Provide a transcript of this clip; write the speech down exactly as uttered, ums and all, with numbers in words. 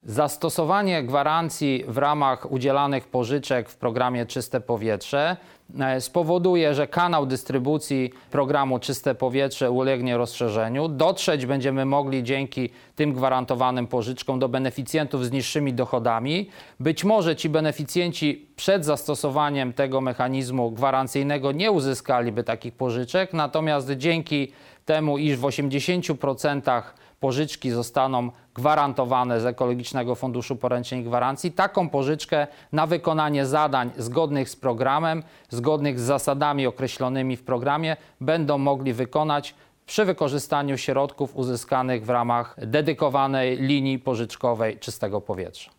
Zastosowanie gwarancji w ramach udzielanych pożyczek w programie Czyste Powietrze spowoduje, że kanał dystrybucji programu Czyste Powietrze ulegnie rozszerzeniu. Dotrzeć będziemy mogli dzięki tym gwarantowanym pożyczkom do beneficjentów z niższymi dochodami. Być może ci beneficjenci przed zastosowaniem tego mechanizmu gwarancyjnego nie uzyskaliby takich pożyczek, natomiast dzięki temu, iż w osiemdziesięciu procentach pożyczki zostaną gwarantowane z Ekologicznego Funduszu Poręczeń i Gwarancji, taką pożyczkę na wykonanie zadań zgodnych z programem, zgodnych z zasadami określonymi w programie będą mogli wykonać przy wykorzystaniu środków uzyskanych w ramach dedykowanej linii pożyczkowej Czystego Powietrza.